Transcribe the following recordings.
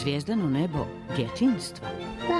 zvijezdano nebo djetinjstva? Da.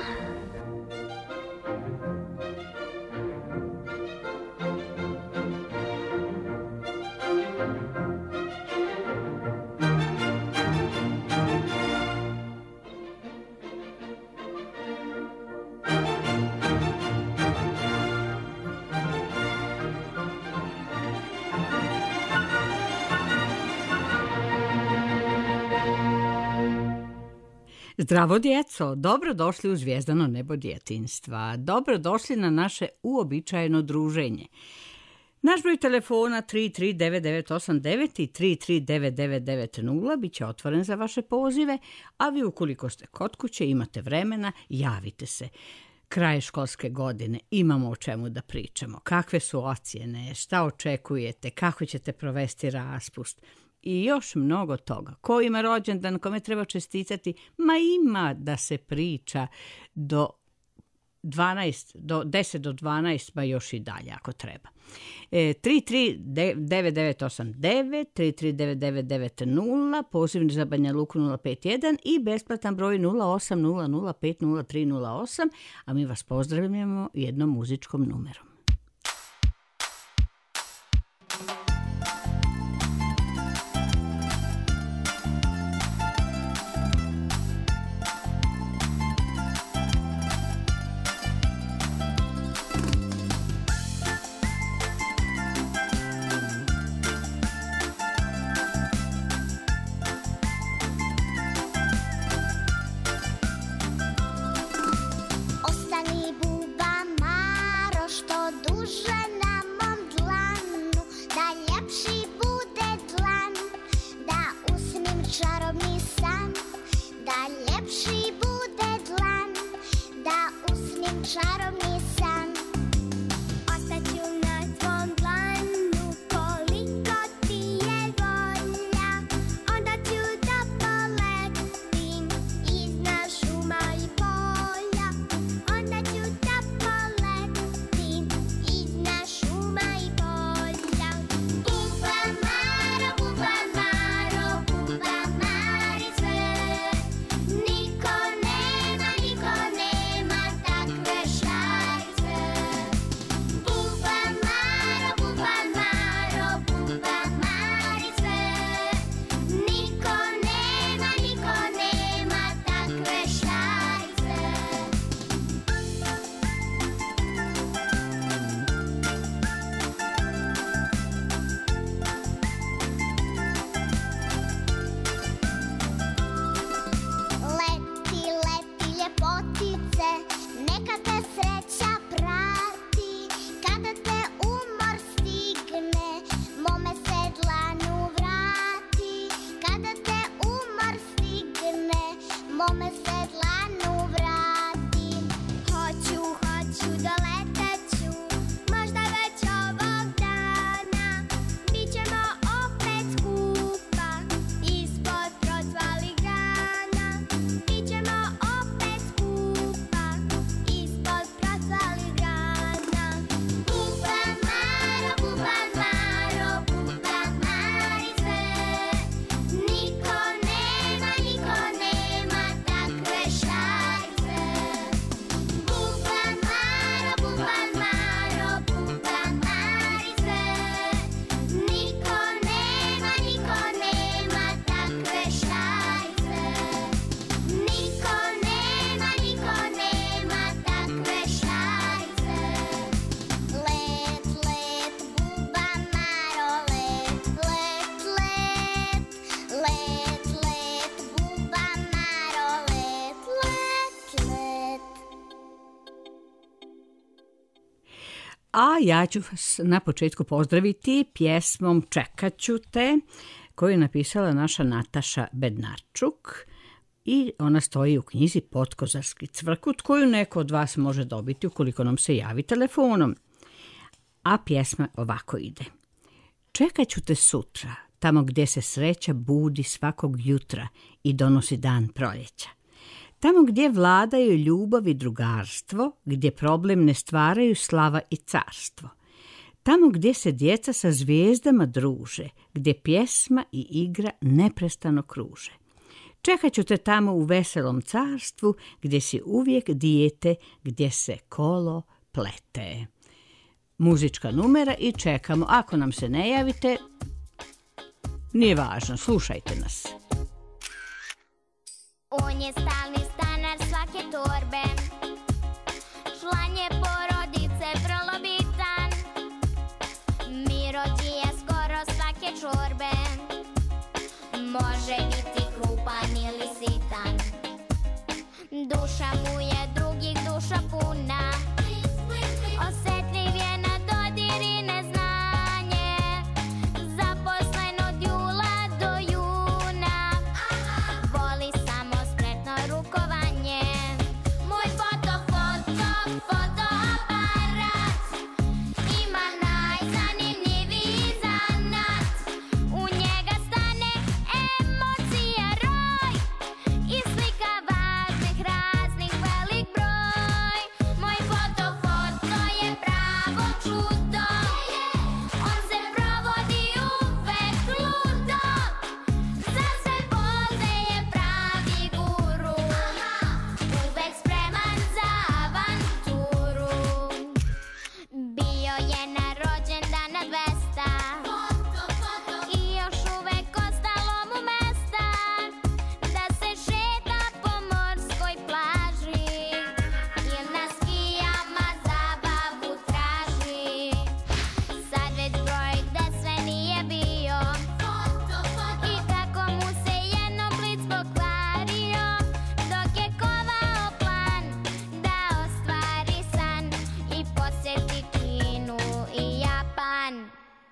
Zdravo djeco, dobrodošli u zvijezdano nebo djetinjstva. Dobrodošli na naše uobičajeno druženje. Naš broj telefona 339989 i 339990 bit će otvoren za vaše pozive, a vi ukoliko ste kod kuće imate vremena, javite se. Kraj školske godine, imamo o čemu da pričamo, kakve su ocjene, šta očekujete, kako ćete provesti raspust i još mnogo toga. Ko ima rođendan, kome treba čestitati, ima da se priča do 10 do 12, pa još i dalje ako treba. 339989, 339990, pozivni za Banja Luku 051 i besplatan broj 0800503008, a mi vas pozdravljamo jednom muzičkom numerom. A ja ću vas na početku pozdraviti pjesmom Čekat ću te, koju je napisala naša Nataša Bednarčuk i ona stoji u knjizi Potkozarski cvrkut, koju neko od vas može dobiti ukoliko nam se javi telefonom. A pjesma ovako ide. Čekat ću te sutra, tamo gdje se sreća budi svakog jutra i donosi dan proljeća. Tamo gdje vladaju ljubav i drugarstvo, gdje problem ne stvaraju slava i carstvo. Tamo gdje se djeca sa zvijezdama druže, gdje pjesma i igra neprestano kruže. Čekat ću te tamo u veselom carstvu, gdje si uvijek dijete, gdje se kolo plete. Muzička numera i čekamo. Ako nam se ne javite, nije važno, slušajte nas. On je stalni stanar svake torbe, član je porodice vrlo bitan, Mirođi je skoro svake čorbe, može biti krupan ili sitan, duša mu je drugih duša puna, osjetljiv je na dodir i neznanje, zaposlen od jula do juna, voli samo spretno rukovanje. Moj fotoaparat ima najzanimljiviji zanat, u njega stane emocija roj i slika važnih raznih velik broj. Moj foto je pravo čudo, on se provodi uvek ludo, za sve poze je pravi guru, uvek spreman za avanturu. Bio je na rođendan na 200 i još uvek ostalo mu mesta da se šeta po morskoj plaži il na skijama zabavu traži. Sad već broj gde sve nije bio i kako mu se jednom blic pokvario, dok je kovao plan da ostvari san i posjeti Kinu i Japan.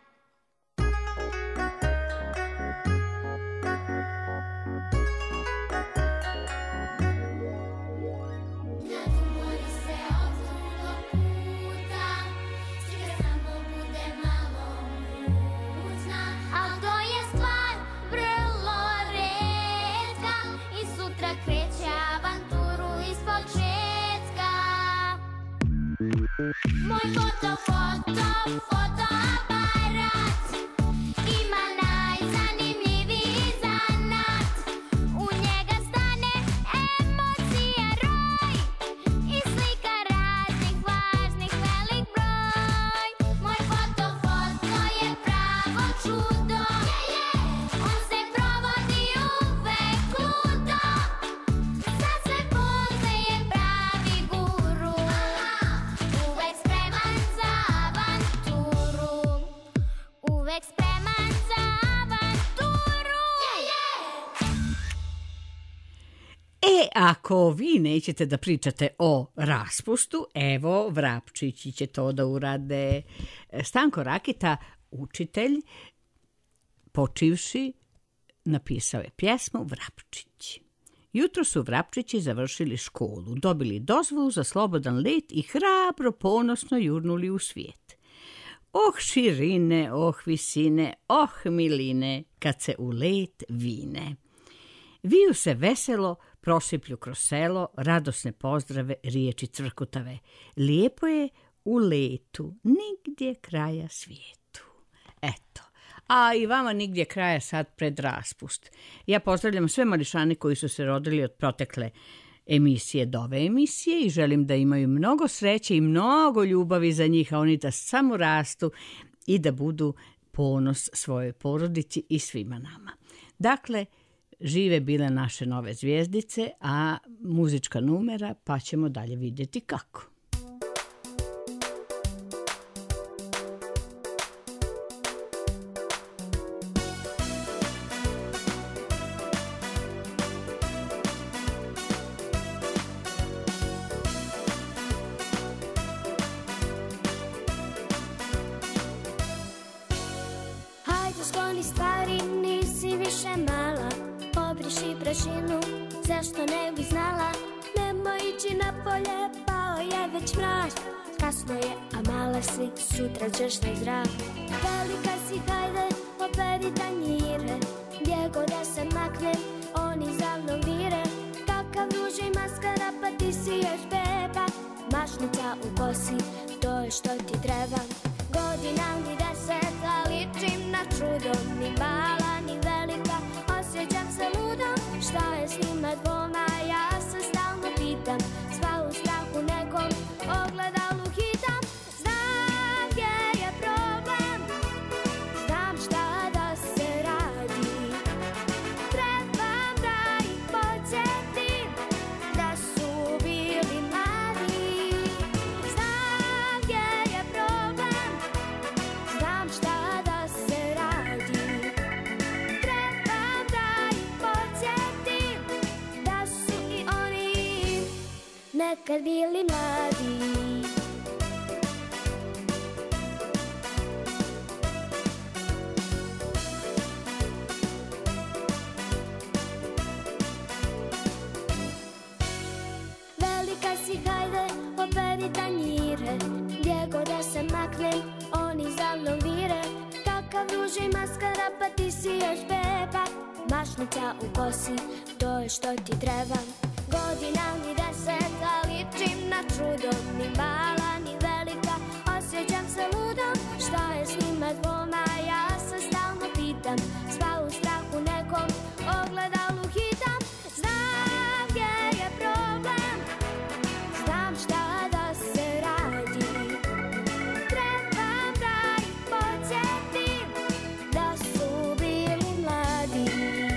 Na tu mori se okrugo puta, stiga samo bude malo mucna, al to je stvar vrlo retka i sutra kreće avanturu iz početka. Moj fotoaparat ima najzanimljiviji zanat, u njega stane emocija roj i slika raznih važnih velik broj. Moj foto je pravo čudo, on se provodi uvek ludo, za sve poze je pravi guru, uvek spreman za avanturu, uvek spreman za avanturu. Ako vi nećete da pričate o raspustu, evo, Vrapčići će to da urade. Stanko Rakita, učitelj, počivši, napisao je pjesmu Vrapčići. Jutro su Vrapčići završili školu, dobili dozvolu za slobodan let i hrabro, ponosno jurnuli u svijet. Oh širine, oh visine, oh miline, kad se u let vine. Viju se veselo, prosiplju kroz selo, radosne pozdrave, riječi cvrkutave. Lijepo je u letu, nigdje kraja svijetu. Eto, a i vama nigdje kraja sad pred raspust. Ja pozdravljam sve mališane koji su se rodili od protekle emisije do ove emisije i želim da imaju mnogo sreće i mnogo ljubavi za njih, a oni da samo rastu i da budu ponos svojoj porodici i svima nama. Dakle, žive bile naše nove zvijezdice, a muzička numera, pa ćemo dalje vidjeti kako. Hajde skloni stvari, nisi više mala, obriši prašinu, zašto ne bi znala, nemoj ići na polje, pao je već mrak, kasno je, a mala si, sutra ćeš na zrak. Velika si, hajde, operi tanjire, gdje god da se maknem, oni za mnom vire, kakav ruž i maskara, pa ti si još beba, mašnica u kosi, to je što ti treba. Godina mi 10, a ličim na čudo, ni mala, ni velika, osjećam se ludo, šta je nekad bili mladi. Velika si, hajde, operi tanjire, gdje god da se maknem, oni za mnom vire. Kakav ruži maskara, pa ti si još beba. Mašnica u kosi, to je što ti treba. Godina mi 10, a ličim na čudo. Ni mala, ni velika, osjećam se ludo. Šta je s njima dvoma, ja se stalno pitam. Sva u strahu nekom ogledalu hitam. Znam gdje je problem, znam šta da se radi. Trebam da ih podsjetim da su bili mladi.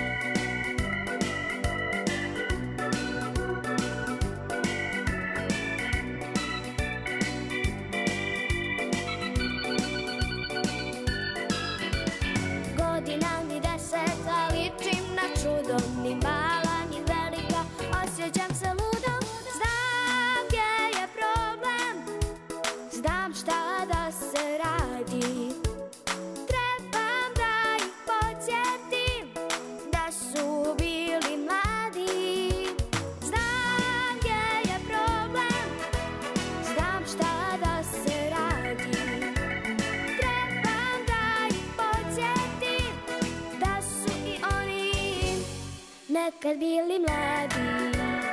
Godina mi 10, a ličim na čudo. Ni mala, ni velika, osjećam se ludo. Znam gdje je problem, znam šta da se radi. Trebam da ih podsjetim da su bili mladi. Znam gdje je problem, znam šta da se radi. Trebam da ih podsjetim da su i oni nekad bili mladi.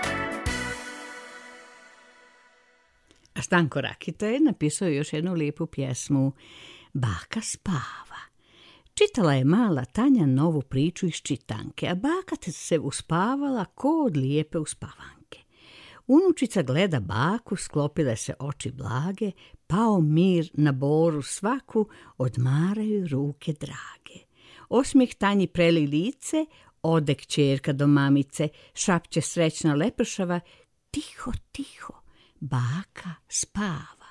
A Stanko Rakita je napisao još jednu lijepu pjesmu Baka spava. Čitala je mala Tanja novu priču iz čitanke, a baka se uspavala ko od lijepe uspavanke. Unučica gleda baku, sklopile se oči blage, pao mir na boru svaku, odmaraju ruke drage. Osmijeh Tanji preli lice, ode kćerka do mamice, šapće srećna lepršava, tiho, tiho, baka spava.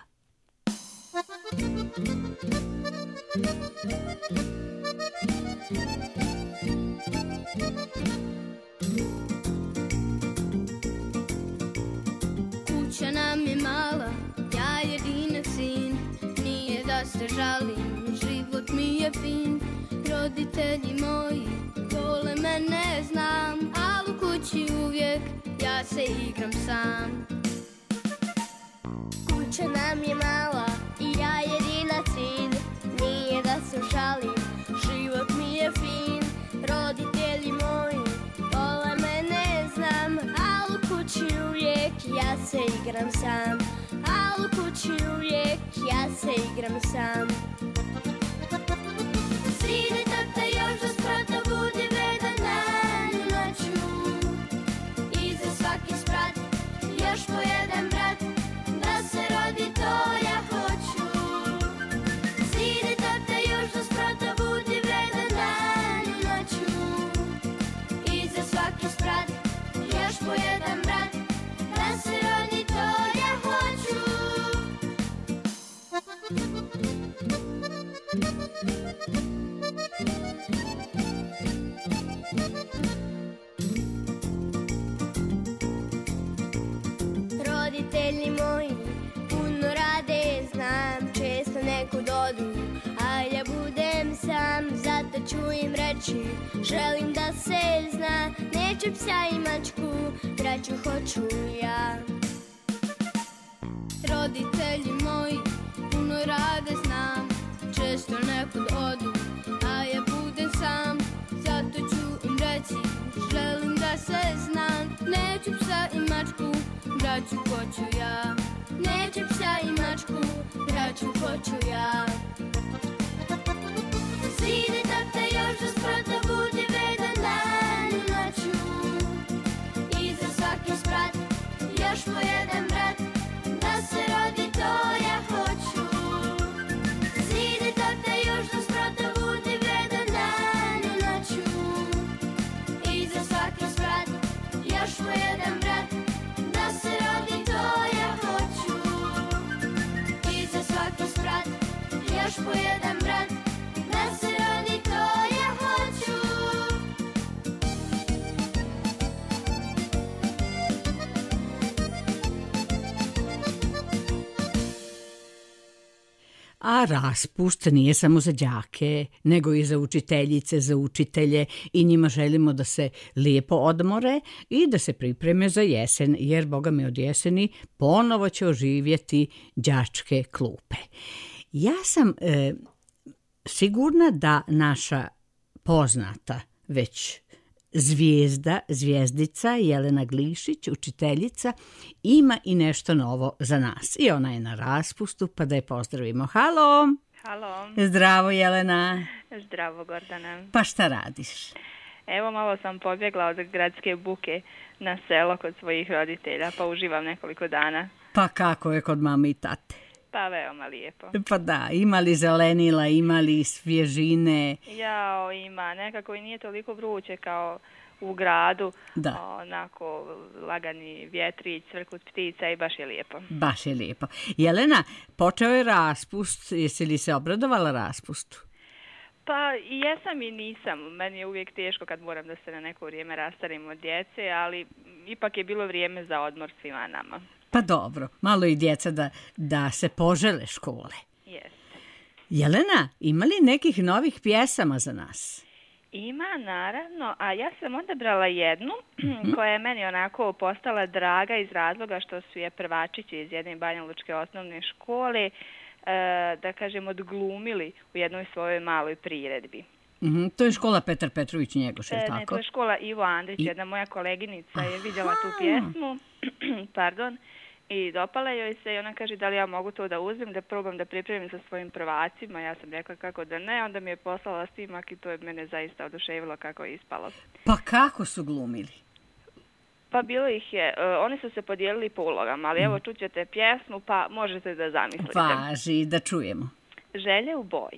Kuća nam je mala, ja jedinac sin, nije da se žalim, život mi je fin. Roditelji moji vole mene, znam, ali u kući uvijek ja se igram sam. Kuća nam je mala i ja jedinac sin, nije da se žalim, život mi je fin. Roditelji moji vole mene, znam, ali u kući uvijek ja se igram sam. Ali u kući uvijek ja se igram sam. Sine, tata, još do sprata budi vredan dan u noću. I za svaki sprat još po jedan brat, da se rodi to ja hoću. Sine, tata, još do sprata budi vredan dan u noću. I za svaki sprat još po jedan brat, da se rodi to ja hoću. Roditelji moji puno rade, znam, često nekud odu, a ja budem sam, zato ću im reći, želim da se zna, neću psa i mačku, braću hoću ja. Roditelji moji puno rade, znam, često nekud odu, a ja budem sam, zato ću im reći, želim da se znam, neću psa i mačku, braću hoću ja. Neću psa i mačku, braću hoću ja. Sine, tata, još do sprata budi vredan dan u noću. I za svaki sprat još po jedan brat, da se rodi to ja hoću. Sine, tata, još do sprata budi vredan dan u noću. I za svaki sprat još po jedan brat, da se rodi to ja hoću. I za svaki sprat još po jedan brat, da se rodi to ja hoću. A raspust nije samo za đake, nego i za učiteljice, za učitelje i njima želimo da se lijepo odmore i da se pripreme za jesen, jer Boga mi od jeseni ponovo će oživjeti đačke klupe. Ja sam sigurna da naša poznata već zvijezdica Jelena Glišić, učiteljica, ima i nešto novo za nas. I ona je na raspustu, pa da je pozdravimo. Halo! Halo! Zdravo, Jelena! Zdravo, Gordana! Pa šta radiš? Evo, malo sam pobjegla od gradske buke na selo kod svojih roditelja, pa uživam nekoliko dana. Pa kako je kod mame i tate? Pa veoma lijepo. Pa da, imali zelenila, imali svježine. Jao, ima. Nekako i nije toliko vruće kao u gradu. Da. Onako lagani vjetrić, cvrkut ptica i baš je lijepo. Baš je lijepo. Jelena, počeo je raspust. Jesi li se obradovala raspustu? Pa i jesam i nisam. Meni je uvijek teško kad moram da se na neko vrijeme rastarim od djece, ali ipak je bilo vrijeme za odmor svima nama. Pa dobro, malo i djeca da se požele škole. Jeste. Jelena, ima li nekih novih pjesama za nas? Ima, naravno, a ja sam odabrala jednu koja je meni onako postala draga iz razloga što su je prvačići iz jedne banjalučke osnovne škole, da kažem, odglumili u jednoj svojoj maloj priredbi. To je škola Petar Petrović Njegoš, je li tako? Ne, to je škola Ivo Andrić, jedna moja koleginica je vidjela tu pjesmu, pardon, i dopala joj se i ona kaže da li ja mogu to da uzmem, da probam da pripremim sa svojim prvacima. Ja sam rekla kako da ne, onda mi je poslala snimak i to je mene zaista oduševilo kako je ispalo. Pa kako su glumili? Pa bilo ih je, oni su se podijelili po ulogama, ali evo čućete pjesmu pa možete da zamislite. Važi, da čujemo. Želje u boji.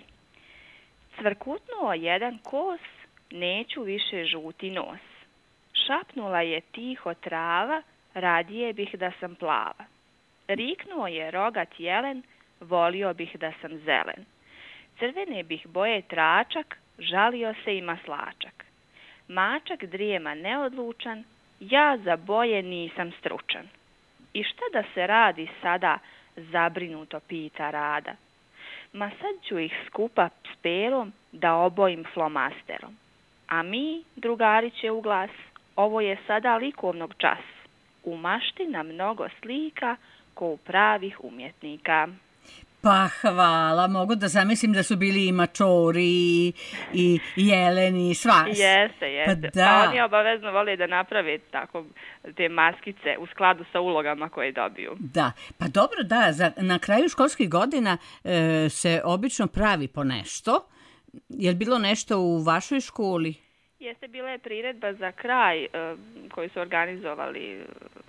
Cvrkutnuo jedan kos, neću više žuti nos. Šapnula je tiho trava, radije bih da sam plava. Riknuo je rogat jelen, volio bih da sam zelen. Crvene bih boje tračak, žalio se i maslačak. Mačak drijema neodlučan, ja za boje nisam stručan. I šta da se radi sada, zabrinuto pita Rada. Ma sad ću ih skupa s perom da obojim flomasterom. A mi, drugari će u glas, ovo je sada likovnog čas. U maština mnogo slika, ko u pravih umjetnika. Pa hvala, mogu da zamislim da su bili i mačori i jeleni, sva. Jeste. Pa, pa oni obavezno vole da naprave tako te maskice u skladu sa ulogama koje dobiju. Da, pa dobro, da, na kraju školskih godina se obično pravi po nešto. Je li bilo nešto u vašoj školi? Jeste, bila je priredba za kraj koju su organizovali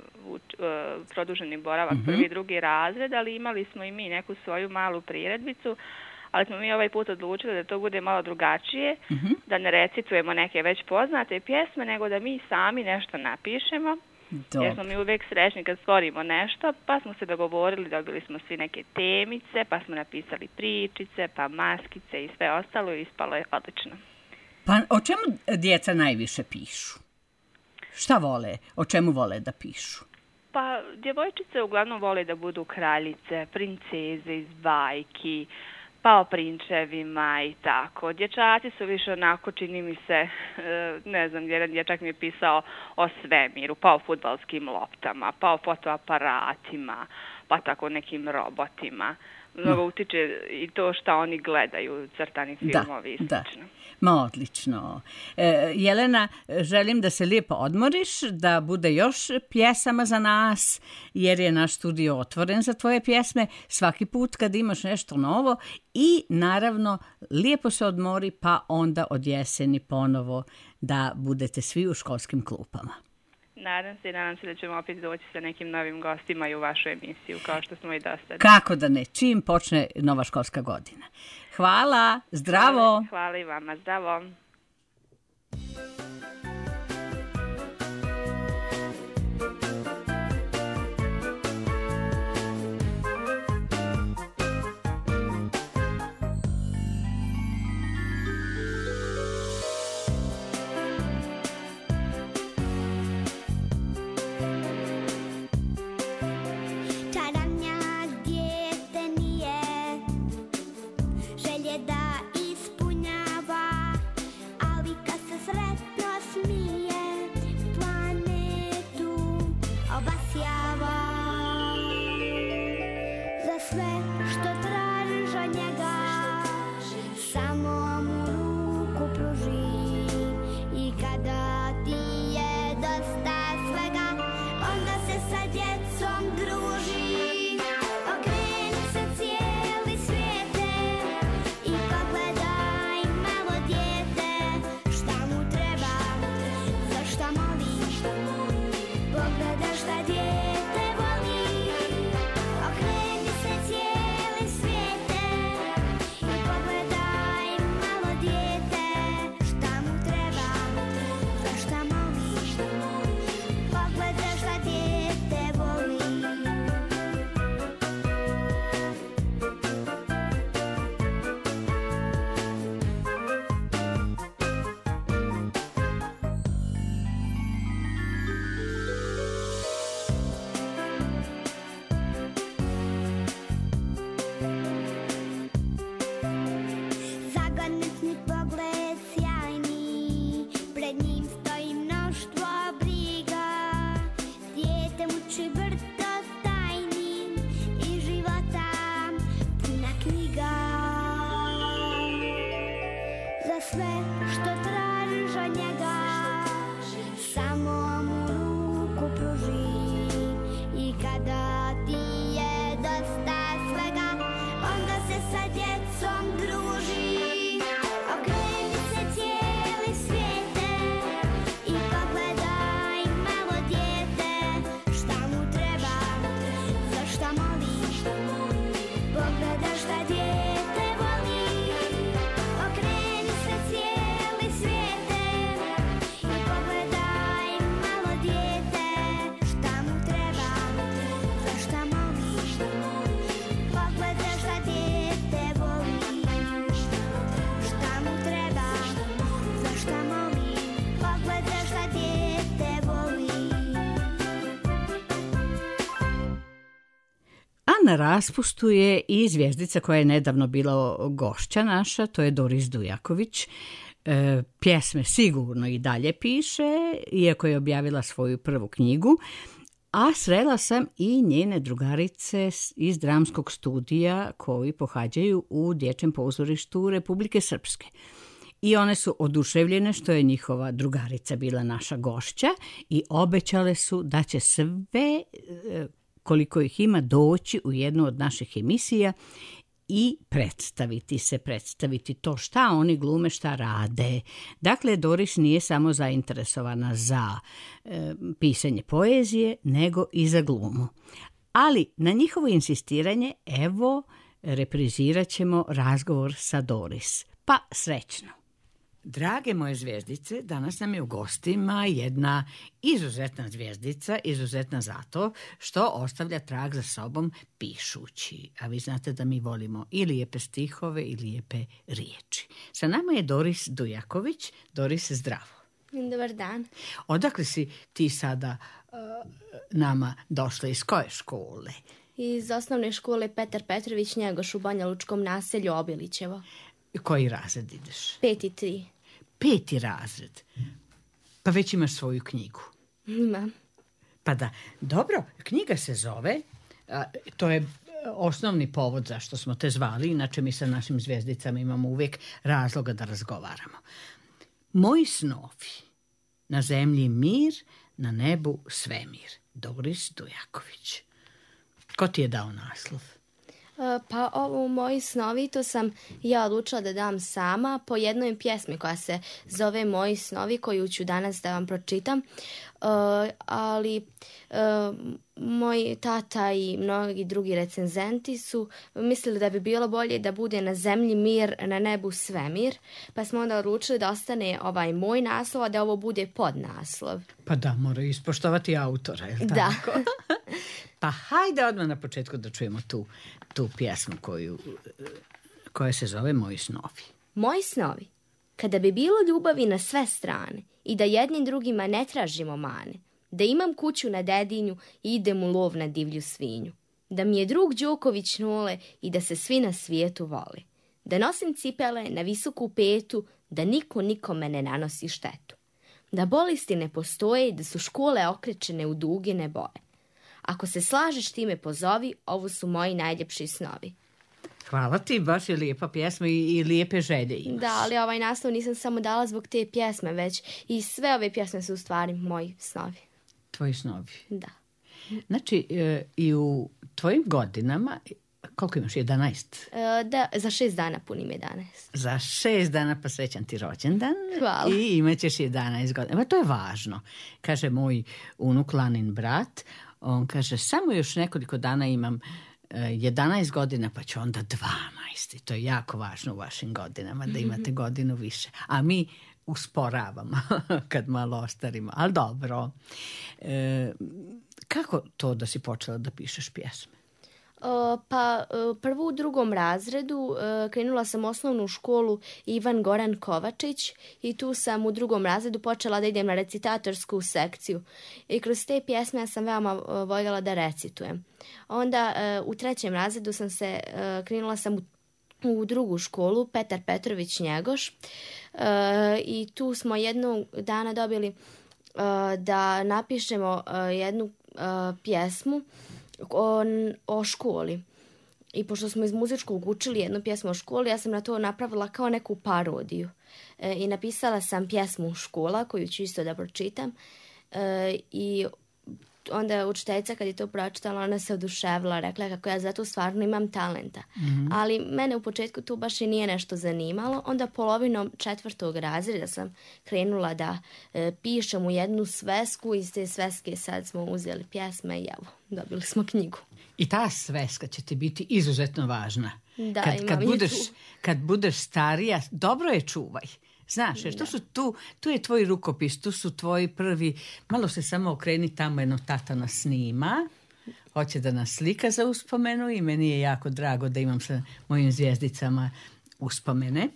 produženi boravak prvi i drugi razred, ali imali smo i mi neku svoju malu priredbicu, ali smo mi ovaj put odlučili da to bude malo drugačije, da ne recitujemo neke već poznate pjesme, nego da mi sami nešto napišemo. Jer smo mi uvijek srećni kad stvorimo nešto, pa smo se dogovorili, dobili smo svi neke temice, pa smo napisali pričice, pa maskice i sve ostalo i ispalo je odlično. Pa o čemu djeca najviše pišu? Šta vole? O čemu vole da pišu? Pa djevojčice uglavnom vole da budu kraljice, princeze iz bajki, pa o prinčevima i tako. Dječaci su više onako, čini mi se, ne znam, jedan dječak mi je pisao o svemiru, pa o fudbalskim loptama, pa o fotoaparatima, pa tako nekim robotima. Mnogo utiče i to šta oni gledaju, crtani filmovi i slično. Ma odlično. Jelena, želim da se lijepo odmoriš, da bude još pjesama za nas, jer je naš studio otvoren za tvoje pjesme svaki put kad imaš nešto novo i naravno lijepo se odmori pa onda od jeseni ponovo da budete svi u školskim klupama. Nadam se da ćemo opet doći sa nekim novim gostima i u vašu emisiju, kao što smo i dosta. Kako da ne, čim počne nova školska godina. Hvala, zdravo! Hvala i vama, zdravo! sve što tražiš od njega, samo mu ruku pruži. I kada ti je dosta svega, onda se sa djecom druži. Okreni se cijeli svijete i pogledaj malo dijete, šta mu treba, za šta moli. Pogledaj šta dijete voli. Okreni se cijeli svijete i pogledaj malo dijete, šta mu treba, za šta moli. Pogledaj šta dijete voli. Zagonetni pogled sjajni, pred njim stoji mnoštvo briga. Dijete muči brdo tajnim i života puna knjiga. Za sve što tražiš od njega, samo mu ruku pruži. I kada ti je dosta svega, onda se sa djecom druži. Okreni se cijeli svijete i pogledaj malo dijete, šta mu treba, za šta moli. Pogledaj šta dijete voli. Okreni se cijeli svijete i pogledaj malo dijete, šta mu treba, za šta moli. Pogledaj šta dijete voli. Šta mu treba, za šta moli. Pogledaj šta dijete voli. A na raspustu je i zvjezdica koja je nedavno bila gošća naša, to je Doris Dujaković. Pjesme sigurno i dalje piše, iako je objavila svoju prvu knjigu, a srela sam i njene drugarice iz dramskog studija koji pohađaju u Dječjem pozorištu Republike Srpske. I one su oduševljene što je njihova drugarica bila naša gošća i obećale su da će sve, koliko ih ima, doći u jednu od naših emisija i predstaviti to šta oni glume, šta rade. Dakle, Doris nije samo zainteresovana za pisanje poezije, nego i za glumu. Ali na njihovo insistiranje, evo, reprizirat ćemo razgovor sa Doris. Pa srećno! Drage moje zvijezdice, danas nam je u gostima jedna izuzetna zvijezdica, izuzetna zato što ostavlja trag za sobom pišući. A vi znate da mi volimo i lijepe stihove i lijepe riječi. Sa nama je Doris Dujaković. Doris, zdravo. Dobar dan. Odakle si ti sada nama došla, iz koje škole? Iz osnovne škole Petar Petrović Njegoš u Banja Lučkom naselju Obilićevo. Koji razred ideš? 5. 5. razred. Pa već imaš svoju knjigu. Imam. Pa da, dobro, knjiga se zove, to je osnovni povod zašto smo te zvali, inače mi sa našim zvijezdicama imamo uvijek razloga da razgovaramo. Moji snovi, na zemlji mir, na nebu svemir. Doris Dujaković. Ko ti je dao naslov? Pa ovo Moji snovi, to sam ja odlučila da dam sama po jednoj pjesmi koja se zove Moji snovi, koju ću danas da vam pročitam. Ali moj tata i mnogi drugi recenzenti su mislili da bi bilo bolje da bude na zemlji mir, na nebu svemir, pa smo onda odlučili da ostane ovaj moj naslov, a da ovo bude podnaslov. Pa da, mora ispoštovati autora, je li Da. tako? Pa hajde odmah na početku da čujemo tu pjesmu koja se zove Moji snovi. Moji snovi. Kada bi bilo ljubavi na sve strane i da jednim drugima ne tražimo mane, da imam kuću na Dedinju i idem u lov na divlju svinju, da mi je drug Đoković Nole i da se svi na svijetu vole, da nosim cipele na visoku petu, da niko nikome ne nanosi štetu, da bolesti ne postoje i da su škole okrečene u dugine boje, Ako se slažeš, ti me pozovi, ovo su moji najljepši snovi. Hvala ti, baš je lijepa pjesma i lijepe želje imaš. Da, ali ovaj naslov nisam samo dala zbog te pjesme, već i sve ove pjesme su u stvari moji snovi. Tvoji snovi. Da. Znači, i u tvojim godinama, koliko imaš, 11? Da, za 6 dana punim 11. Za 6 dana pa srećan ti rođendan. Hvala. I imat ćeš 11 godina. To je važno. Kaže moj unuk Lanin brat, on kaže, samo još nekoliko dana imam 11 godina, pa ću onda 12. To je jako važno u vašim godinama, da imate godinu više. A mi usporavamo kad malo ostarimo. Ali dobro. Kako to da si počela da pišeš pjesme? Prvo u 2. razredu krenula sam osnovnu školu Ivan Goran Kovačić i tu sam u 2. razredu počela da idem na recitatorsku sekciju. I kroz te pjesme ja sam veoma voljela da recitujem. Onda u 3. razredu krenula sam u 2. školu Petar Petrović Njegoš i tu smo jednog dana dobili da napišemo jednu pjesmu o školi. I pošto smo iz muzičkog učili jednu pjesmu o školi, ja sam na to napravila kao neku parodiju. I napisala sam pjesmu Škola, koju ću isto da pročitam. I onda učiteljica kad je to pročitala, ona se oduševila, rekla kako ja zato stvarno imam talenta. Ali mene u početku tu baš i nije nešto zanimalo. Onda polovinom 4. razreda sam krenula da pišem u jednu svesku. Iz te sveske sad smo uzeli pjesme i evo, dobili smo knjigu. I ta sveska će ti biti izuzetno važna. Da, kad budeš starija, dobro je čuvaj. Znaš, jer tu je tvoj rukopis, tu su tvoji prvi, malo se samo okreni tamo, jedno tata nas snima, hoće da nas slika za uspomenu i meni je jako drago da imam sa mojim zvijezdicama uspomene.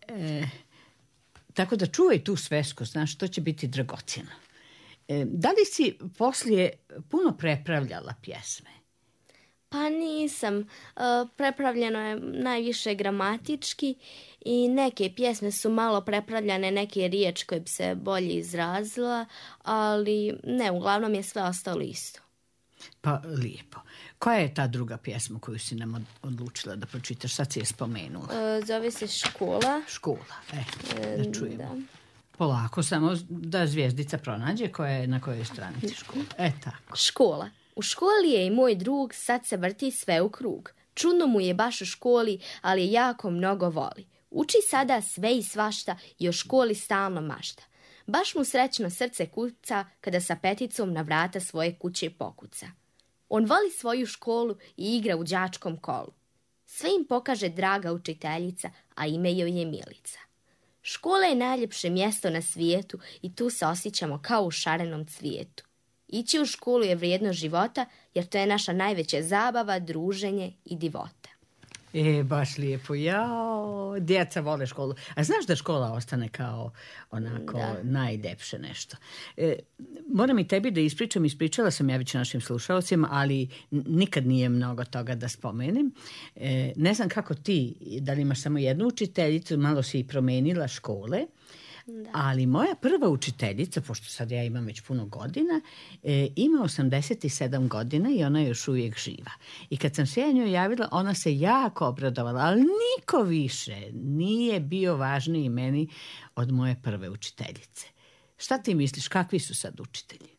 Tako da čuvaj tu svesku, znaš, to će biti dragocjeno. Da li si poslije puno prepravljala pjesme? Pa nisam. Prepravljeno je najviše gramatički i neke pjesme su malo prepravljane, neke riječi koje bi se bolje izrazila, ali ne, uglavnom je sve ostalo isto. Pa lijepo. Koja je ta druga pjesma koju si nam odlučila da pročitaš? Sad si je spomenula. Zove se Škola. Škola, da čujemo. Da. Polako, samo da zvijezdica pronađe na kojoj stranici škola. Tako. Škola. U školi je i moj drug, sad se vrti sve u krug. Čudno mu je baš u školi, ali je jako mnogo voli. Uči sada sve i svašta i o školi stalno mašta. Baš mu srećno srce kuca kada sa peticom na vrata svoje kuće pokuca. On voli svoju školu i igra u đačkom kolu. Sve im pokaže draga učiteljica, a ime joj je Milica. Škola je najljepše mjesto na svijetu i tu se osjećamo kao u šarenom cvijetu. Ići u školu je vrijedno života, jer to je naša najveća zabava, druženje i divota. Baš lijepo. Djeca vole školu. A znaš da škola ostane kao onako najljepše nešto? Moram i tebi da ispričala sam ja već našim slušalcima, ali nikad nije mnogo toga da spomenem. Ne znam kako ti, da li imaš samo jednu učiteljicu, malo si i promenila škole, ali moja prva učiteljica, pošto sad ja imam već puno godina, ima 87 godina i ona je još uvijek živa. I kad sam se ja njoj javila, ona se jako obradovala, ali niko više nije bio važniji meni od moje prve učiteljice. Šta ti misliš, kakvi su sad učitelji?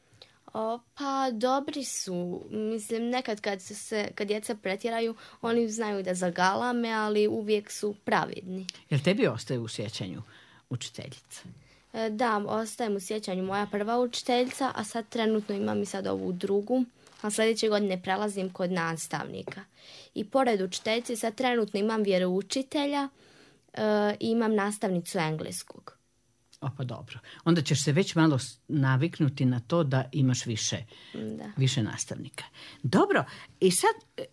Pa dobri su. Mislim, nekad kad djeca pretjeraju, oni znaju da zagalame, ali uvijek su pravedni. Jel tebi ostaje u sjećanju učiteljica? Da, ostajem u sjećanju moja prva učiteljica, a sad trenutno imam i sad ovu drugu, a sljedeće godine prelazim kod nastavnika. I pored učiteljice sad trenutno imam vjeroučitelja i imam nastavnicu engleskog. Pa dobro. Onda ćeš se već malo naviknuti na to da imaš više nastavnika. Dobro, i sad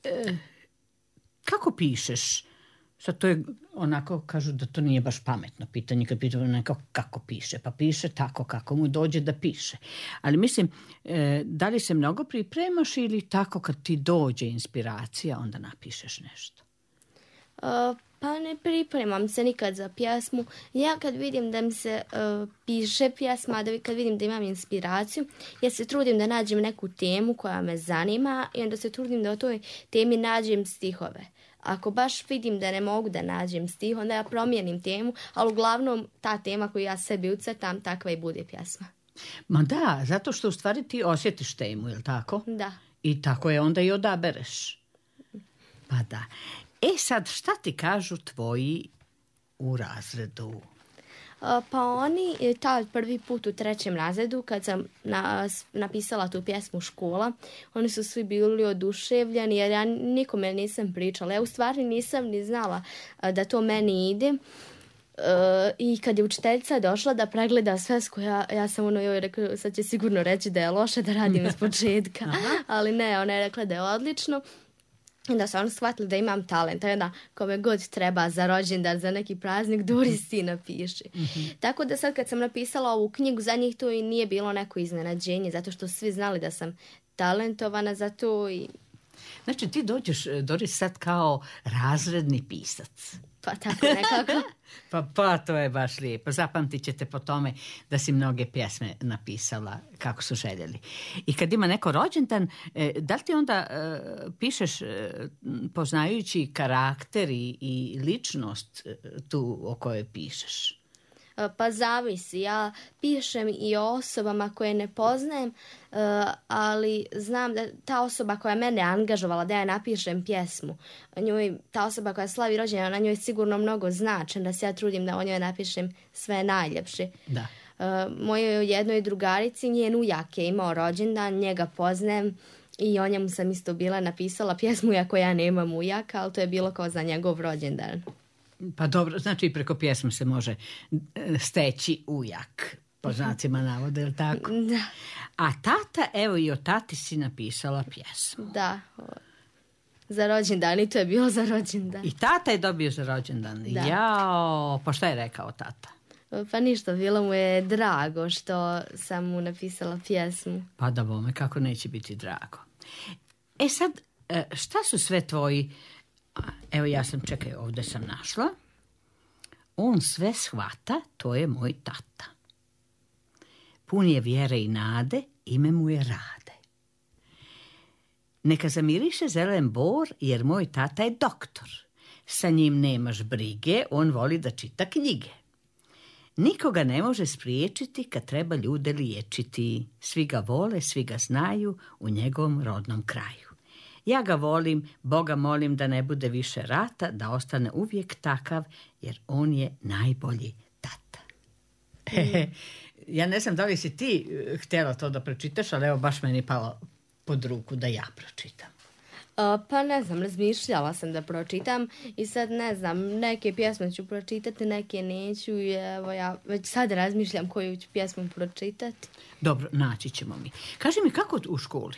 kako pišeš? Sad to je onako, kažu da to nije baš pametno pitanje kad pitamo nekako kako piše. Pa piše tako kako mu dođe da piše. Ali mislim, da li se mnogo pripremaš ili tako kad ti dođe inspiracija onda napišeš nešto? Pa ne pripremam se nikad za pjesmu. Ja kad vidim da mi se piše pjesma, kad vidim da imam inspiraciju, ja se trudim da nađem neku temu koja me zanima i onda se trudim da o toj temi nađem stihove. Ako baš vidim da ne mogu da nađem stih, onda ja promijenim temu, ali uglavnom ta tema koju ja sebi ucrtam, takva i bude pjesma. Ma da, zato što u stvari ti osjetiš temu, je li tako? Da. I tako je onda i odabereš. Pa da. Sad, šta ti kažu tvoji u razredu? Pa oni, taj prvi put u 3. razredu, kad sam napisala tu pjesmu Škola, oni su svi bili oduševljeni, jer ja nikome nisam pričala. Ja u stvari nisam ni znala da to meni ide. I kad je učiteljica došla da pregleda svesku, ja sam joj rekla, sad će sigurno reći da je loše, da radim iz početka. Ali ne, ona je rekla da je odlično. I da su oni shvatili da imam talent. I onda kome god treba za rođendan, za neki praznik, Doris ti napiši. Tako da sad kad sam napisala ovu knjigu, za njih to i nije bilo neko iznenađenje, zato što svi znali da sam talentovana za to. Znači ti dođeš, Doris, sad kao razredni pisac. Pa tako nekako. Pa to je baš lijepo. Zapamtit ćete po tome da si mnoge pjesme napisala kako su željeli. I kad ima neko rođendan, da li ti onda pišeš poznajući karakter i ličnost tu o kojoj pišeš? Pa zavisi. Ja pišem i o osobama koje ne poznajem, ali znam da ta osoba koja mene angažovala da ja napišem pjesmu, ta osoba koja slavi rođendan, na njoj je sigurno mnogo značen, da se ja trudim da o njoj napišem sve najljepše. Da. Mojoj jednoj drugarici, njen ujak je imao rođendan, njega poznajem i o njemu sam isto bila napisala pjesmu, iako ja nemam ujaka, ali to je bilo kao za njegov rođendan. Pa dobro, znači preko pjesme se može steći ujak, po znacima navoda, je li tako? Da. A tata, evo i o tati si napisala pjesmu. Da, za rođendan, i to je bilo za rođendan. I tata je dobio za rođendan? Da. Jao, pa šta je rekao tata? Pa ništa, bilo mu je drago što sam mu napisala pjesmu. Pa da bome, kako neće biti drago. Sad, šta su sve tvoji... Evo ja sam, čekaj, ovdje sam našla. On sve shvata, to je moj tata. Pun je vjere i nade, ime mu je Rade. Neka zamiriše zelen bor, jer moj tata je doktor. Sa njim nemaš brige, on voli da čita knjige. Nikoga ne može spriječiti kad treba ljude liječiti. Svi ga vole, svi ga znaju u njegovom rodnom kraju. Ja ga volim, Boga molim da ne bude više rata, da ostane uvijek takav, jer on je najbolji tata. Ja ne znam da li si ti htjela to da pročitaš, ali evo baš meni palo pod ruku da ja pročitam. Pa ne znam, razmišljala sam da pročitam i sad ne znam, neke pjesme ću pročitati, neke neću i evo ja već sad razmišljam koju ću pjesmu pročitati. Dobro, naći ćemo mi. Kaži mi kako u školi?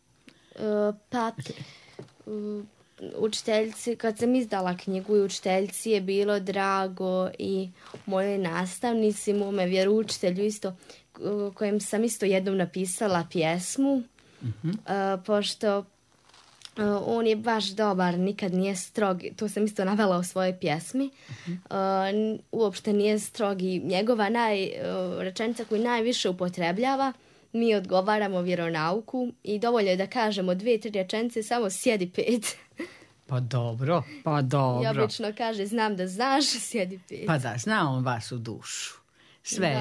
Učiteljici, kad sam izdala knjigu i učiteljici je bilo drago i mojoj nastavnici, mome vjeroučitelju isto, kojem sam isto jednom napisala pjesmu, pošto on je baš dobar, nikad nije strog, to sam isto navela u svojoj pjesmi, uopšte nije strog i njegova rečenica koju najviše upotrebljava, mi odgovaramo vjeronauku i dovoljno je da kažemo 2-3 rečenice, samo sjedi 5. Pa dobro. I obično kaže, znam da znaš, sjedi 5. Pa da, zna on vas u dušu. Sve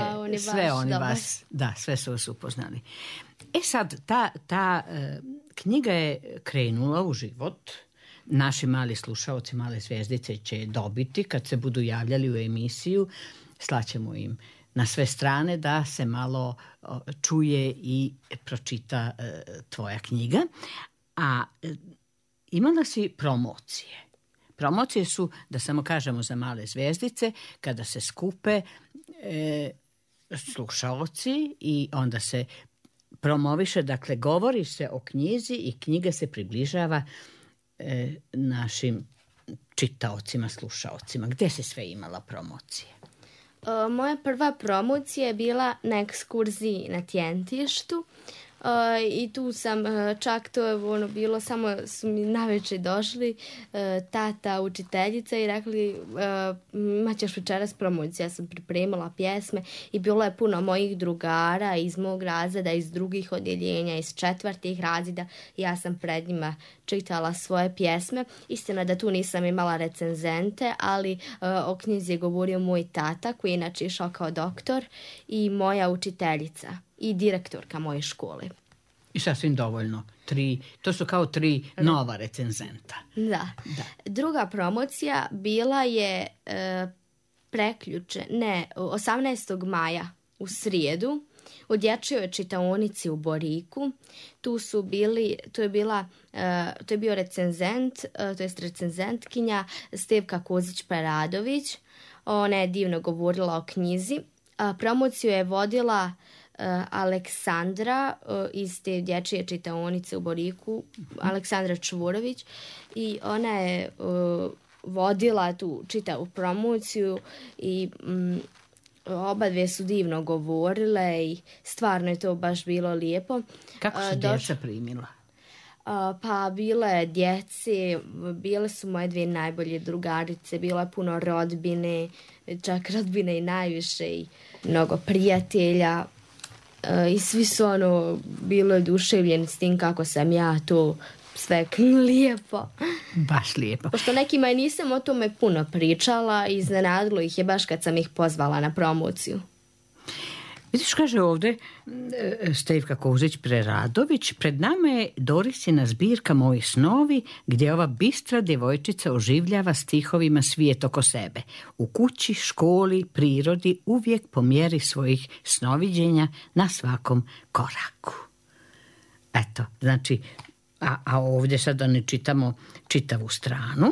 su vas upoznali. Sad, ta knjiga je krenula u život. Naši mali slušaoci, male zvijezdice će dobiti kad se budu javljali u emisiju. Slaćemo im na sve strane da se malo čuje i pročita tvoja knjiga. A imala si promocije. Promocije su, da samo kažemo za male zvijezdice, kada se skupe slušaoci i onda se promoviše, dakle govori se o knjizi i knjiga se približava našim čitaocima, slušaocima. Gdje si sve imala promocije? Moja prva promocija je bila na ekskurziji na Tjentištu. I tu sam, čak to je ono bilo, samo su mi navečer došli tata, učiteljica i rekli imat ćeš večeras promociju. Ja sam pripremila pjesme i bilo je puno mojih drugara iz mog razreda, iz drugih odjeljenja, iz 4. razreda. Ja sam pred njima čitala svoje pjesme. Istina da tu nisam imala recenzente, ali o knjizi je govorio moj tata koji je inače išao kao doktor i moja učiteljica i direktorka moje škole. I sasvim dovoljno. 3, to su kao 3 nova recenzenta. Da. Druga promocija bila je prekjuče, 18. maja u srijedu u dječjoj čitaonici u Boriku. To je bio recenzent, to jest recenzentkinja Stevka Kozić-Peradović. Ona je divno govorila o knjizi. Promociju je vodila Aleksandra iz te dječje čitaonice u Boriku, Aleksandra Čvorović, i ona je vodila tu čitavu promociju i oba dvije su divno govorile i stvarno je to baš bilo lijepo. Kako su djeca primila? Pa bile djece, bile su moje 2 najbolje drugarice, bilo je puno rodbine, čak rodbine i najviše i mnogo prijatelja. I svi su bilo oduševljeni s tim kako sam ja to sve lijepo. Baš lijepo. Pošto nekima i nisam o tome puno pričala i iznenadilo ih je baš kad sam ih pozvala na promociju. Vidiš, kaže ovdje Stevka Kozić-Preradović, pred nama je Dorisina zbirka Moji snovi, gdje ova bistra djevojčica oživljava stihovima svijet oko sebe. U kući, školi, prirodi, uvijek po mjeri svojih snoviđenja na svakom koraku. Eto, znači, a ovdje sad da ne čitamo čitavu stranu,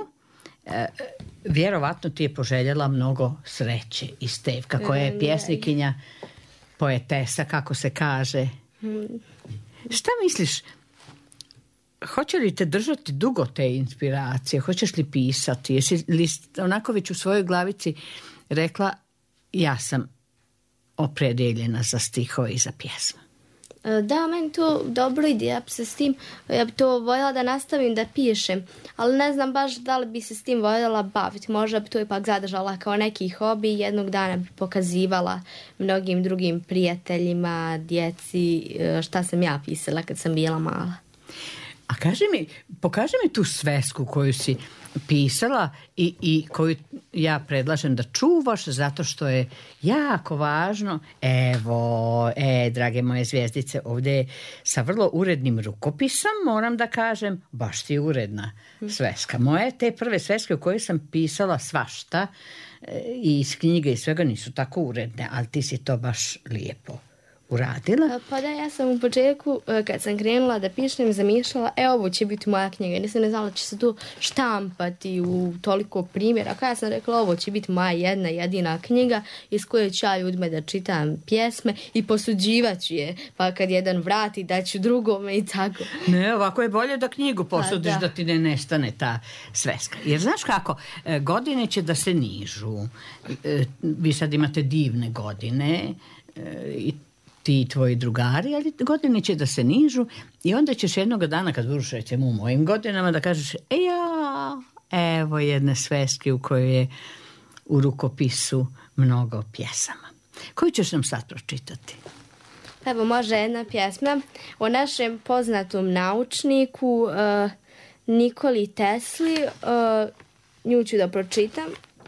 vjerovatno ti je poželjela mnogo sreće i Stevka, koja je pjesnikinja, poetesa, kako se kaže. Šta misliš, hoće li te držati dugo te inspiracije? Hoćeš li pisati? Jesi li onako već u svojoj glavici rekla ja sam opredjeljena za stihove i za pjesme? Da, meni to dobro ide, ja bi to voljela da nastavim da pišem, ali ne znam baš da li bi se s tim voljela baviti. Možda bi to ipak zadržala kao neki hobi i jednog dana bi pokazivala mnogim drugim prijateljima, djeci, šta sam ja pisala kad sam bila mala. A pokaži mi tu svesku koju si pisala i koju ja predlažem da čuvaš zato što je jako važno. Evo, drage moje zvijezdice, ovdje je sa vrlo urednim rukopisom, moram da kažem, baš ti je uredna sveska. Moje te prve sveske u kojoj sam pisala svašta i iz knjige i svega nisu tako uredne, ali ti si to baš lijepo uradila. Pa da, ja sam u početku, kad sam krenula da pišem, zamišljala, ovo će biti moja knjiga. Nisam ne znala da će se to štampati u toliko primjera. Ja sam rekla, ovo će biti moja jedna jedina knjiga iz koje ću ja ljudima da čitam pjesme i posuđivat ću je. Pa kad jedan vrati, daću drugome i tako. Ne, ovako je bolje da knjigu posudiš, da ti ne nestane ta sveska. Jer znaš kako, godine će da se nižu. Vi sad imate divne godine i ti i tvoji drugari, ali godine će da se nižu i onda ćeš jednog dana kad buduš recimo u mojim godinama da kažeš evo jedne sveske u kojoj je u rukopisu mnogo pjesama. Koju ćeš nam sad pročitati? Evo može jedna pjesma o našem poznatom naučniku Nikoli Tesli. Nju ću da pročitam.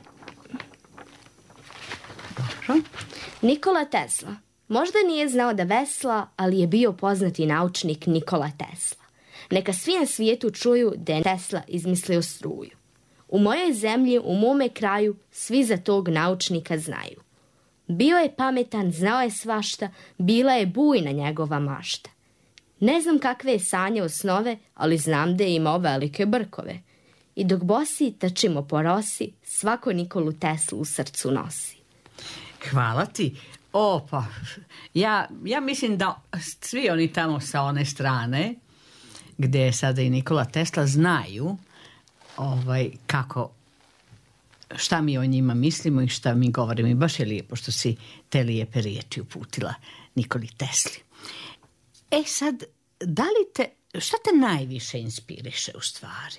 Dobro. Nikola Tesla. Možda nije znao da vesla, ali je bio poznati naučnik Nikola Tesla. Neka svi na svijetu čuju da je Tesla izmislio struju. U mojoj zemlji, u mome kraju, svi za tog naučnika znaju. Bio je pametan, znao je svašta, bila je bujna njegova mašta. Ne znam kakve je sanje osnove, ali znam da je imao velike brkove. I dok bosi trčimo po rosi, svako Nikolu Teslu u srcu nosi. Hvala ti. Pa, ja mislim da svi oni tamo sa one strane, gdje je sada i Nikola Tesla, znaju šta mi o njima mislimo i šta mi govorimo. I baš je lijepo što si te lijepe riječi uputila Nikoli Tesli. Sad, šta te najviše inspiriše u stvari?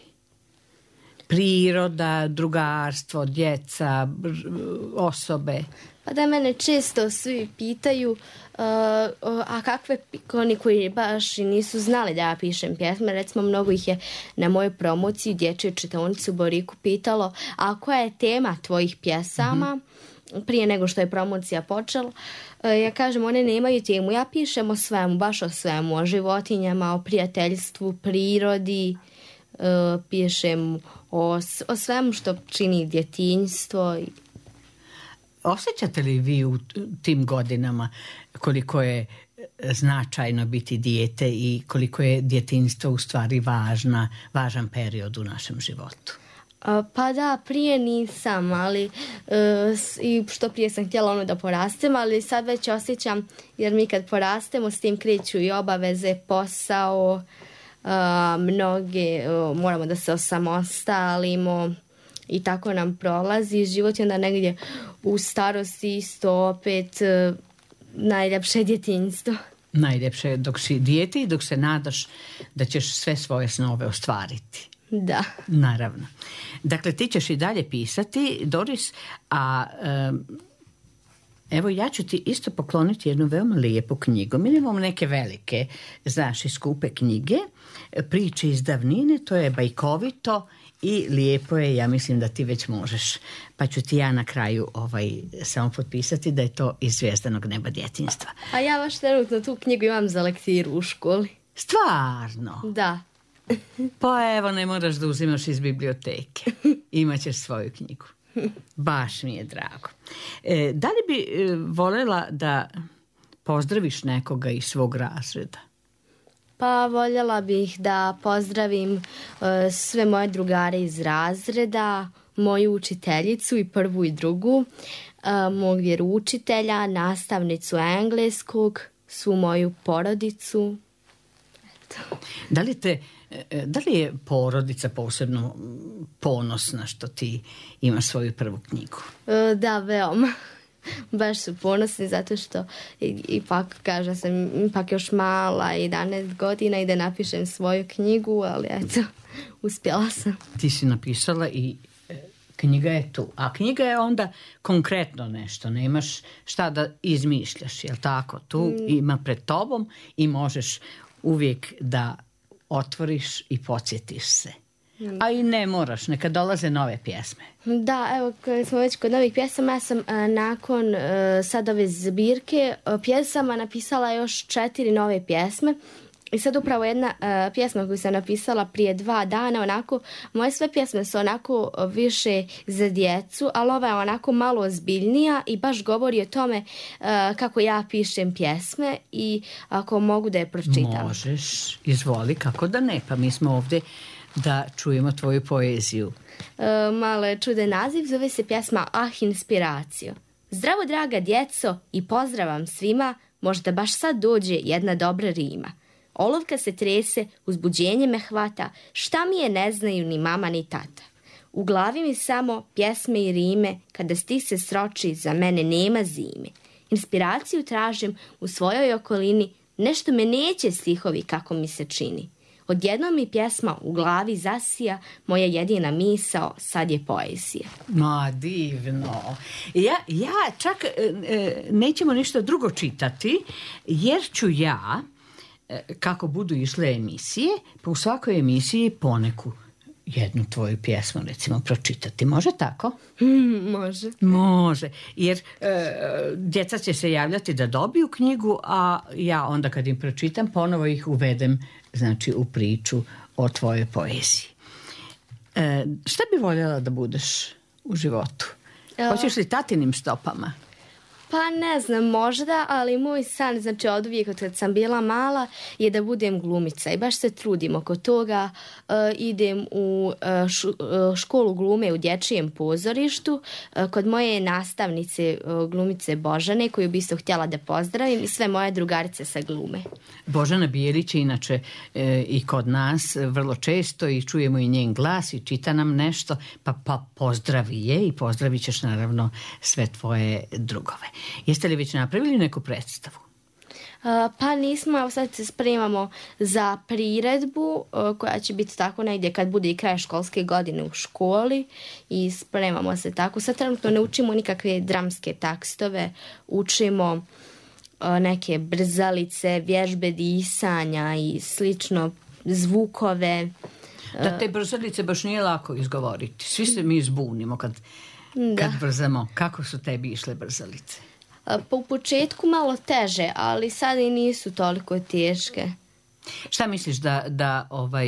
Priroda, drugarstvo, djeca, osobe? Pa da mene često svi pitaju, a kakve oni koji baš nisu znali da ja pišem pjesme, recimo mnogo ih je na mojoj promociji dječjoj čitaonici u Boriku pitalo, a koja je tema tvojih pjesama? Prije nego što je promocija počela. Ja kažem, one nemaju temu, ja pišem o svemu, baš o svemu, o životinjama, o prijateljstvu, prirodi, pišem o svemu što čini djetinjstvo. Osjećate li vi u tim godinama koliko je značajno biti dijete i koliko je djetinjstvo u stvari važan period u našem životu? Pa da, prije nisam, ali i što prije sam htjela da porastem, ali sad već osjećam, jer mi kad porastemo s tim kreću i obaveze, posao, mnoge, moramo da se osamostalimo i tako nam prolazi život i onda negdje u starosti isto opet najljepše djetinjstvo. Najljepše dok si dijete i dok se nadaš da ćeš sve svoje snove ostvariti. Da. Naravno. Dakle, ti ćeš i dalje pisati, Doris, a evo ja ću ti isto pokloniti jednu veoma lijepu knjigu. Mi nemamo neke velike, znaš, i skupe knjige, priče iz davnine, to je bajkovito i lijepo je, ja mislim da ti već možeš. Pa ću ti ja na kraju samo potpisati da je to iz Zvijezdanog neba djetinjstva. A ja baš trenutno tu knjigu imam za lektiru u školi. Stvarno? Da. Pa evo, ne moraš da uzimaš iz biblioteke. Imaćeš svoju knjigu. Baš mi je drago. Da li bi voljela da pozdraviš nekoga iz svog razreda? Pa voljela bih da pozdravim sve moje drugare iz razreda, moju učiteljicu i prvu i drugu, mog vjeroučitelja, nastavnicu engleskog, svu moju porodicu. Eto. Da li je porodica posebno ponosna što ti imaš svoju prvu knjigu? Da, veoma. Baš su ponosni zato što ipak, kažem, sam ipak još mala, 11 godina i da napišem svoju knjigu, ali eto, uspjela sam. Ti si napisala i knjiga je tu. A knjiga je onda konkretno nešto, nemaš šta da izmišljaš, jel tako? Tu ima pred tobom i možeš uvijek da otvoriš i podsjetiš se. A i ne moraš, neka dolaze nove pjesme. Da, evo, kad smo već kod novih pjesama, ja sam nakon sad ove zbirke pjesama napisala još 4 nove pjesme. I sad upravo jedna pjesma koju sam napisala prije 2 dana, onako, moje sve pjesme su onako više za djecu, ali ova je onako malo ozbiljnija i baš govori o tome kako ja pišem pjesme i ako mogu da je pročitam. Možeš, izvoli, kako da ne, pa mi smo ovdje da čujemo tvoju poeziju. Malo je čudan naziv, zove se pjesma Ah, inspiracio. Zdravo, draga djeco, i pozdrav vam svima, možda baš sad dođe jedna dobra rima. Olovka se trese, uzbuđenje me hvata, šta mi je ne znaju ni mama ni tata. U glavi mi samo pjesme i rime, kada stih se sroči, za mene nema zime. Inspiraciju tražim u svojoj okolini, nešto me neće stihovi kako mi se čini. Odjednom mi pjesma u glavi zasija, moja jedina misao sad je poezija. Ma, divno. Ja čak nećemo ništa drugo čitati, jer ću ja, kako budu išle emisije, pa u svakoj emisiji poneku jednu tvoju pjesmu, recimo, pročitati. Može tako? Može. Može, jer djeca će se javljati da dobiju knjigu, a ja onda kad im pročitam, ponovo ih uvedem, znači, u priču o tvojoj poeziji. Šta bi voljela da budeš u životu? Hoćeš li tatinim stopama? Pa ne znam, možda, ali moj san, znači od uvijek od kad sam bila mala, je da budem glumica i baš se trudim oko toga. Idem u školu glume u dječjem pozorištu kod moje nastavnice glumice Božane, koju bi isto htjela da pozdravim, i sve moje drugarice sa glume. Božana Bijelić je inače i kod nas vrlo često i čujemo i njen glas i čita nam nešto, pa pozdravi je i pozdravit ćeš naravno sve tvoje drugove. Jeste li već napravili neku predstavu? Pa nismo, evo sad se spremamo za priredbu koja će biti tako negdje kad bude i kraj školske godine u školi i spremamo se tako. Sad trenutno ne učimo nikakve dramske tekstove, učimo neke brzalice, vježbe disanja i slično, zvukove. Da, te brzalice baš nije lako izgovoriti. Svi se mi zbunimo kad brzamo. Kako su tebi išle brzalice? Pa u početku malo teže, ali sad i nisu toliko teške. Šta misliš da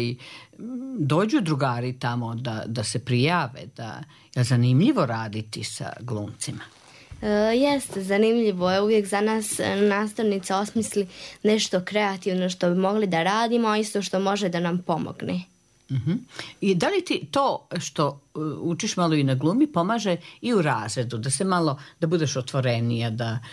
dođu drugari tamo da se prijave, da je zanimljivo raditi sa glumcima? Jeste, zanimljivo je. Uvijek za nas nastavnica osmisli nešto kreativno što bi mogli da radimo, a isto što može da nam pomogne. I da li ti to što učiš malo i na glumi pomaže i u razredu, da se malo, da budeš otvorenija,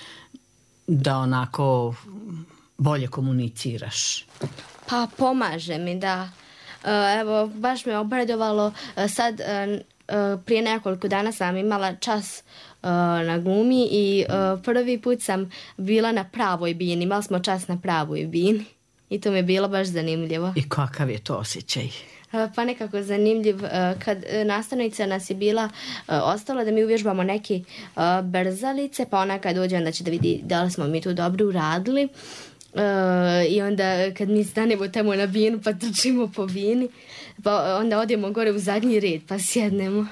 da onako bolje komuniciraš? Pa pomaže mi, da. Evo, baš me obradovalo sad, prije nekoliko dana sam imala čas na glumi i prvi put sam bila na pravoj bini, imali smo čas na pravoj bini i to mi je bilo baš zanimljivo. I kakav je to osjećaj? Pa nekako zanimljiv. Kad nastavnica nas je bila ostala da mi uvježbamo neke brzalice, pa ona kad dođe onda će da vidi da li smo mi tu dobro uradili. I onda kad mi stanemo tamo na binu pa trčimo po bini, pa onda odemo gore u zadnji red pa sjednemo.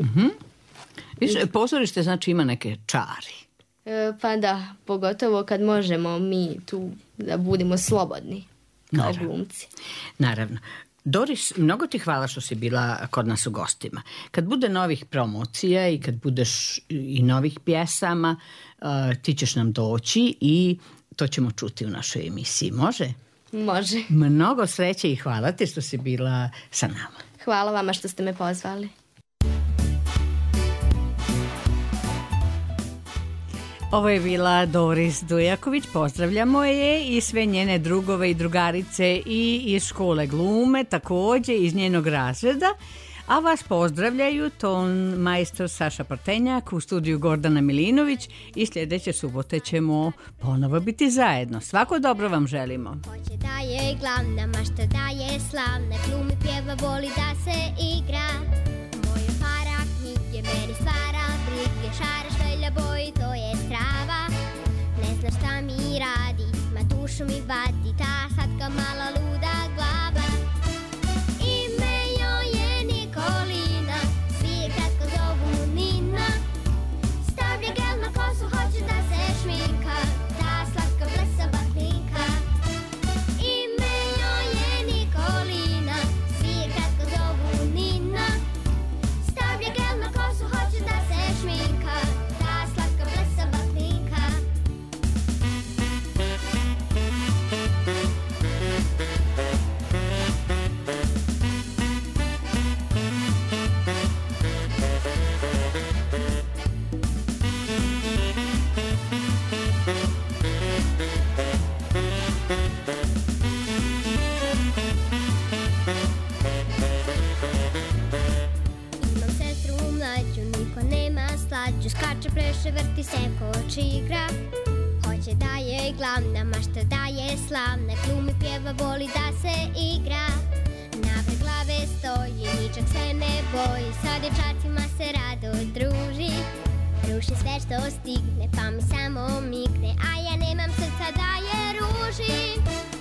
Pozorište znači ima neke čari. Pa da, pogotovo kad možemo mi tu da budemo slobodni kao glumci. Naravno. Doris, mnogo ti hvala što si bila kod nas u gostima. Kad bude novih promocija i kad budeš i novih pjesama, ti ćeš nam doći i to ćemo čuti u našoj emisiji. Može? Može. Mnogo sreće i hvala ti što si bila sa nama. Hvala vama što ste me pozvali. Ovo je bila Doris Dujaković, pozdravljamo je i sve njene drugove i drugarice i iz škole glume, također iz njenog razreda, a vas pozdravljaju ton majstor Saša Partenjak, u studiju Gordana Milinović i sljedeće subote ćemo ponovo biti zajedno. Svako dobro vam želimo. Hoće da je glavna, mašta da je slavna, glumi, pjeva, voli da se igra. Moje para knjige, meni stvara brige, šara, švelja, boji, to je strava. Ne zna šta mi radi, ma dušu mi vadi, ta slatka mala luda glava. Ime joj je Nikolina, svi je kratko zovu Nina. Stavlja gel na kosu, hoće da se šminka, ta slatka blesava klinka. Ime joj je Nikolina, svi je kratko zovu Nina. Stavlja gel na kosu, hoće da se šminka, ta slatka blesava klinka. Imam sestru mlađu, niko nema slađu, skače, pleše, vrti se, koči, igra. Hoće da je glavna, mašta da je slavna, glumi, pjeva, voli da se igra. Napred glave stoji, ničak se ne boji, sa dječacima se rado druži. Ruši sve što stigne, pa mi samo migne, a ja nemam srca da je ruži.